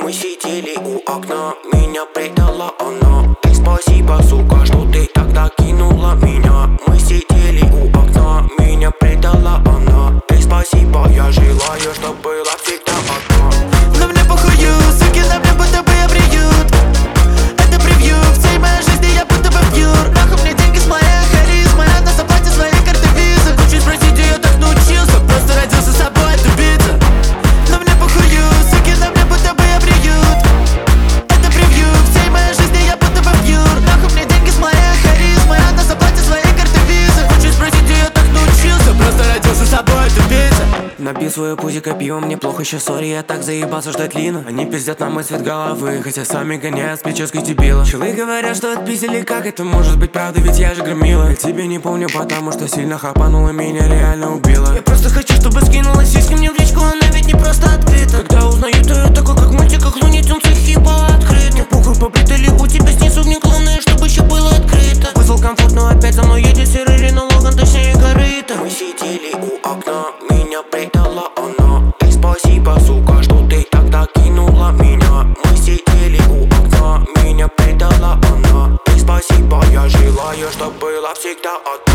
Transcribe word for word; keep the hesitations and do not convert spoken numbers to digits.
Мы сидели у окна, меня предала она. Эй, спасибо, сука, что ты тогда кинула меня. Мы сидели у окна, меня предала она. Эй, спасибо, я желаю, чтоб была всегда одна. Но мне похую, суки, на мне будто бы приют. Это превью всей моей жизни, я будто бы пьюр. Нахуй мне деньги с моей харизмой, она заплатит своей карты визы. Хочу спросить, я так научился, просто родился с собой добиться. Но мне похую, суки, на мне будто бы приют. Это превью всей моей жизни, я будто бы пьюр. Нахуй мне деньги с моей харизмой, она заплатит своей карты визы. Хочу спросить, я так научился, просто родился с собой добиться. Набил свою пузико пивом, мне плохо еще, сори, я так заебался ждать Лину. Они пиздят на мой цвет головы, хотя сами гоняют с прической дебила. Челы говорят, что отпиздили, как это может быть правда, ведь я же громила. Я тебе не помню, потому что сильно хапанула, меня реально убила. Я просто хочу, чтобы скинула сиськи мне в личку, она ведь не просто открыта. Когда узнаю, то я такой, как в мультиках, Луни Тюнс и хиба открыт. Мне похуй, побрито ли у тебя снизу, мне главное, чтобы еще было открыто. Вызвал комфорт, но опять за мной едет серый Рено Логан, точнее корыто. Мы сидели у окна, меня предала она. Эй, спасибо, сука, что ты тогда кинула меня. Мы сидели у окна, меня предала она. Эй, спасибо, я желаю, чтоб была всегда одна.